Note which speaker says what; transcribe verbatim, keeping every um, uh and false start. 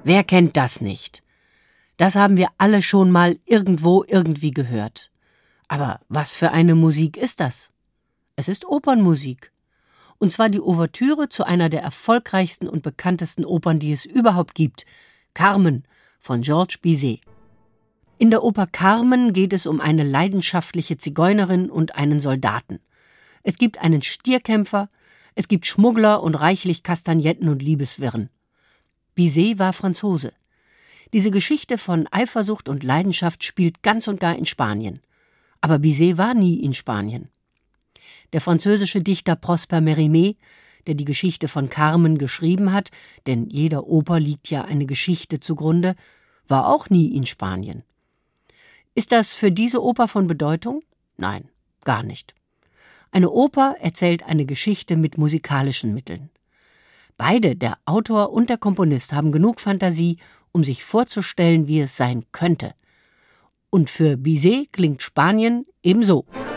Speaker 1: Wer kennt das nicht? Das haben wir alle schon mal irgendwo irgendwie gehört. Aber was für eine Musik ist das? Es ist Opernmusik. Und zwar die Ouvertüre zu einer der erfolgreichsten und bekanntesten Opern, die es überhaupt gibt, Carmen von Georges Bizet. In der Oper Carmen geht es um eine leidenschaftliche Zigeunerin und einen Soldaten. Es gibt einen Stierkämpfer, es gibt Schmuggler und reichlich Kastagnetten und Liebeswirren. Bizet war Franzose. Diese Geschichte von Eifersucht und Leidenschaft spielt ganz und gar in Spanien. Aber Bizet war nie in Spanien. Der französische Dichter Prosper Mérimée, der die Geschichte von Carmen geschrieben hat, denn jeder Oper liegt ja eine Geschichte zugrunde, war auch nie in Spanien. Ist das für diese Oper von Bedeutung? Nein, gar nicht. Eine Oper erzählt eine Geschichte mit musikalischen Mitteln. Beide, der Autor und der Komponist, haben genug Fantasie, um sich vorzustellen, wie es sein könnte. Und für Bizet klingt Spanien ebenso.